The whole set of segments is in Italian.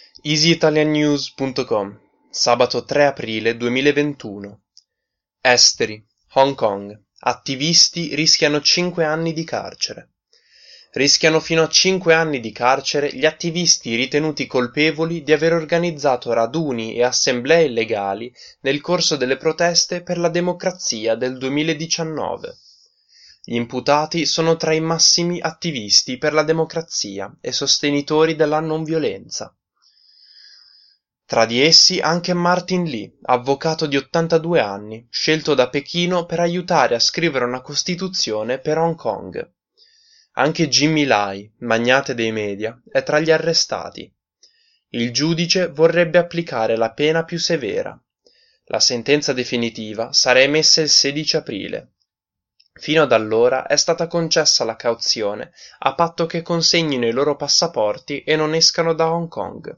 EasyItalianNews.com, sabato 3 aprile 2021. Esteri, Hong Kong. Attivisti rischiano 5 anni di carcere. Rischiano fino a 5 anni di carcere gli attivisti ritenuti colpevoli di aver organizzato raduni e assemblee illegali nel corso delle proteste per la democrazia del 2019. Gli imputati sono tra i massimi attivisti per la democrazia e sostenitori della non violenza. Tra di essi anche Martin Lee, avvocato di 82 anni, scelto da Pechino per aiutare a scrivere una costituzione per Hong Kong. Anche Jimmy Lai, magnate dei media, è tra gli arrestati. Il giudice vorrebbe applicare la pena più severa. La sentenza definitiva sarà emessa il 16 aprile. Fino ad allora è stata concessa la cauzione a patto che consegnino i loro passaporti e non escano da Hong Kong.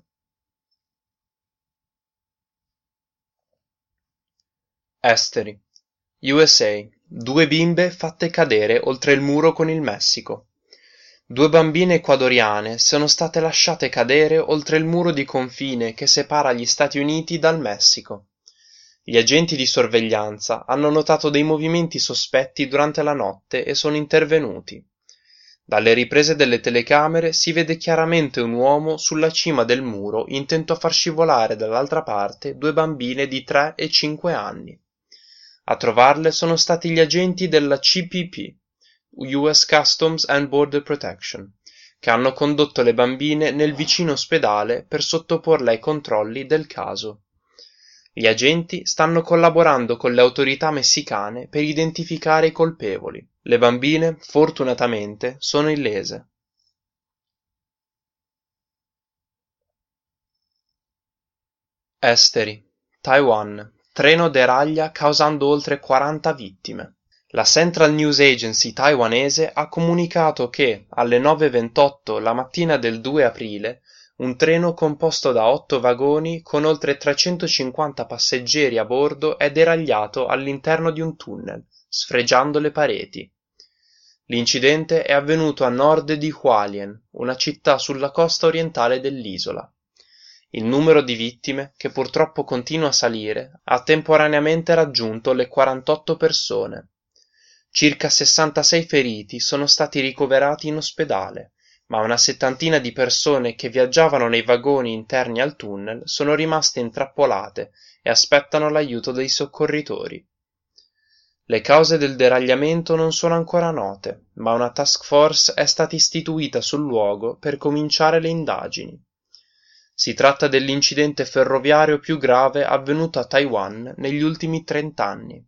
Esteri. USA. 2 bimbe fatte cadere oltre il muro con il Messico. 2 bambine ecuadoriane sono state lasciate cadere oltre il muro di confine che separa gli Stati Uniti dal Messico. Gli agenti di sorveglianza hanno notato dei movimenti sospetti durante la notte e sono intervenuti. Dalle riprese delle telecamere si vede chiaramente un uomo sulla cima del muro intento a far scivolare dall'altra parte 2 bambine di 3 e 5 anni. A trovarle sono stati gli agenti della CBP, US Customs and Border Protection, che hanno condotto le bambine nel vicino ospedale per sottoporle ai controlli del caso. Gli agenti stanno collaborando con le autorità messicane per identificare i colpevoli. Le bambine, fortunatamente, sono illese. Esteri. Taiwan. Treno deraglia causando oltre 40 vittime. La Central News Agency taiwanese ha comunicato che, alle 9:28 la mattina del 2 aprile, un treno composto da 8 vagoni con oltre 350 passeggeri a bordo è deragliato all'interno di un tunnel, sfregiando le pareti. L'incidente è avvenuto a nord di Hualien, una città sulla costa orientale dell'isola. Il numero di vittime, che purtroppo continua a salire, ha temporaneamente raggiunto le 48 persone. Circa 66 feriti sono stati ricoverati in ospedale, ma una settantina di persone che viaggiavano nei vagoni interni al tunnel sono rimaste intrappolate e aspettano l'aiuto dei soccorritori. Le cause del deragliamento non sono ancora note, ma una task force è stata istituita sul luogo per cominciare le indagini. Si tratta dell'incidente ferroviario più grave avvenuto a Taiwan negli ultimi 30 anni.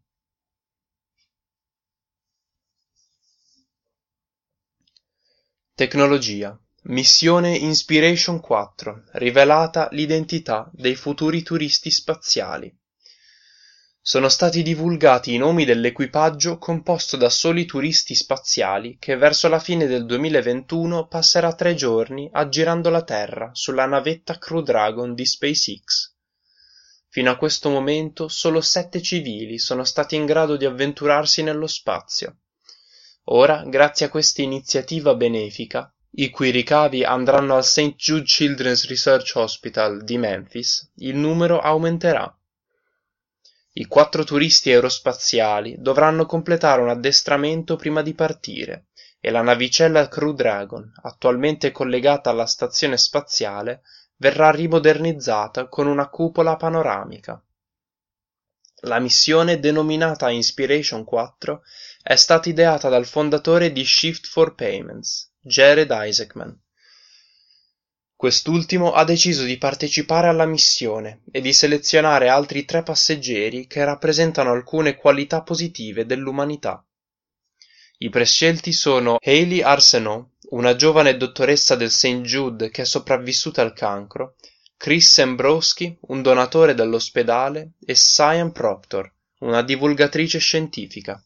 Tecnologia. Missione Inspiration 4. Rivelata l'identità dei futuri turisti spaziali. Sono stati divulgati i nomi dell'equipaggio composto da soli turisti spaziali che verso la fine del 2021 passerà 3 giorni aggirando la Terra sulla navetta Crew Dragon di SpaceX. Fino a questo momento solo 7 civili sono stati in grado di avventurarsi nello spazio. Ora, grazie a questa iniziativa benefica, i cui ricavi andranno al St. Jude Children's Research Hospital di Memphis, il numero aumenterà. I 4 turisti aerospaziali dovranno completare un addestramento prima di partire e la navicella Crew Dragon, attualmente collegata alla stazione spaziale, verrà rimodernizzata con una cupola panoramica. La missione, denominata Inspiration 4, è stata ideata dal fondatore di Shift for Payments, Jared Isaacman. Quest'ultimo ha deciso di partecipare alla missione e di selezionare altri 3 passeggeri che rappresentano alcune qualità positive dell'umanità. I prescelti sono Hayley Arsenault, una giovane dottoressa del St. Jude che è sopravvissuta al cancro, Chris Sembrowski, un donatore dell'ospedale, e Sian Proctor, una divulgatrice scientifica.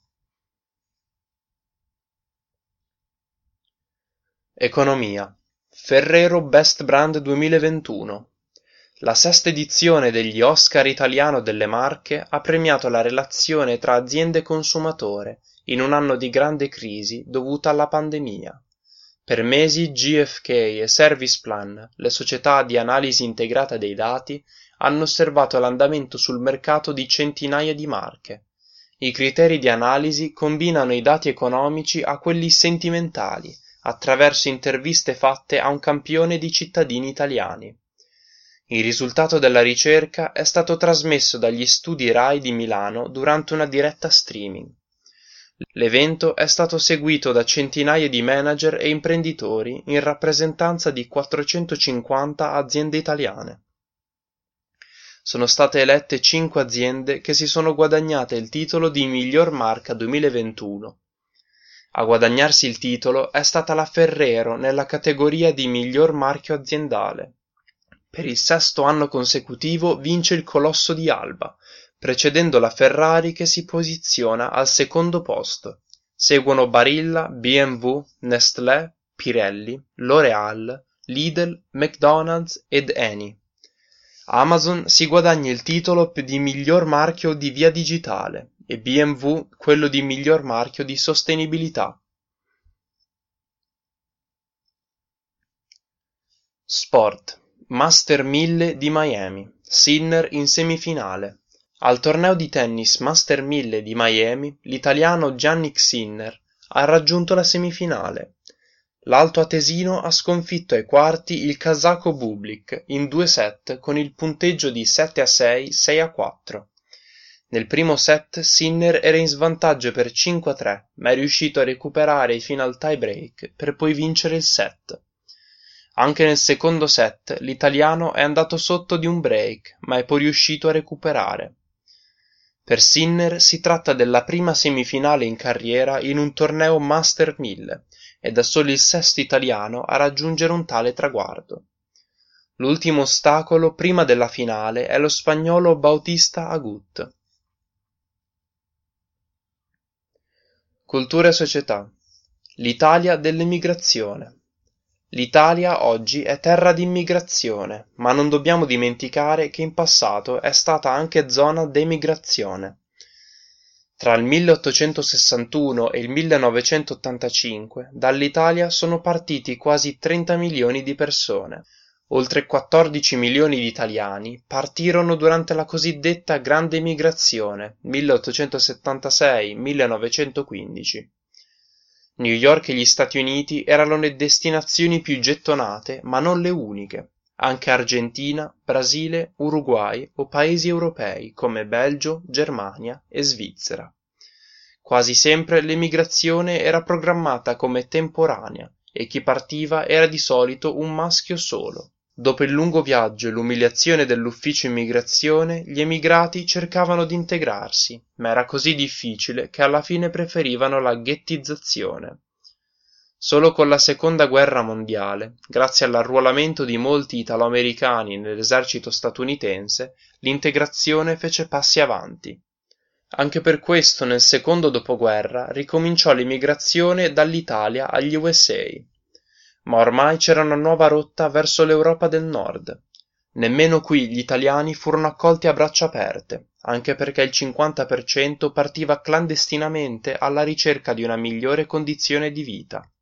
Economia. Ferrero Best Brand 2021. La 6ª edizione degli Oscar Italiano delle Marche ha premiato la relazione tra aziende e consumatore in un anno di grande crisi dovuta alla pandemia. Per mesi GfK e ServicePlan, le società di analisi integrata dei dati, hanno osservato l'andamento sul mercato di centinaia di marche. I criteri di analisi combinano i dati economici a quelli sentimentali, attraverso interviste fatte a un campione di cittadini italiani. Il risultato della ricerca è stato trasmesso dagli studi Rai di Milano durante una diretta streaming. L'evento è stato seguito da centinaia di manager e imprenditori in rappresentanza di 450 aziende italiane. Sono state elette 5 aziende che si sono guadagnate il titolo di Miglior Marca 2021. A guadagnarsi il titolo è stata la Ferrero nella categoria di Miglior Marchio Aziendale. Per il 6° anno consecutivo vince il Colosso di Alba, precedendo la Ferrari che si posiziona al 2° posto. Seguono Barilla, BMW, Nestlé, Pirelli, L'Oréal, Lidl, McDonald's ed Eni. Amazon si guadagna il titolo di miglior marchio di via digitale e BMW quello di miglior marchio di sostenibilità. Sport. Master 1000 di Miami. Sinner in semifinale. Al torneo di tennis Master 1000 di Miami, l'italiano Jannik Sinner ha raggiunto la semifinale. L'alto atesino ha sconfitto ai quarti il kazako Bublik in 2 set con il punteggio di 7-6, 6-4. Nel primo set Sinner era in svantaggio per 5-3, ma è riuscito a recuperare fino al tie break per poi vincere il set. Anche nel secondo set l'italiano è andato sotto di un break, ma è poi riuscito a recuperare. Per Sinner si tratta della prima semifinale in carriera in un torneo Master 1000 ed è solo il 6° italiano a raggiungere un tale traguardo. L'ultimo ostacolo prima della finale è lo spagnolo Bautista Agut. Cultura e società. L'Italia dell'emigrazione. L'Italia oggi è terra di immigrazione, ma non dobbiamo dimenticare che in passato è stata anche zona d'emigrazione. Tra il 1861 e il 1985 dall'Italia sono partiti quasi 30 milioni di persone. Oltre 14 milioni di italiani partirono durante la cosiddetta Grande Emigrazione 1876-1915. New York e gli Stati Uniti erano le destinazioni più gettonate, ma non le uniche. Anche Argentina, Brasile, Uruguay o paesi europei come Belgio, Germania e Svizzera. Quasi sempre l'emigrazione era programmata come temporanea e chi partiva era di solito un maschio solo. Dopo il lungo viaggio e l'umiliazione dell'ufficio immigrazione, gli emigrati cercavano di integrarsi, ma era così difficile che alla fine preferivano la ghettizzazione. Solo con la Seconda Guerra Mondiale, grazie all'arruolamento di molti italoamericani nell'esercito statunitense, l'integrazione fece passi avanti. Anche per questo nel secondo dopoguerra ricominciò l'emigrazione dall'Italia agli USA. Ma ormai c'era una nuova rotta verso l'Europa del Nord. Nemmeno qui gli italiani furono accolti a braccia aperte, anche perché il 50% partiva clandestinamente alla ricerca di una migliore condizione di vita.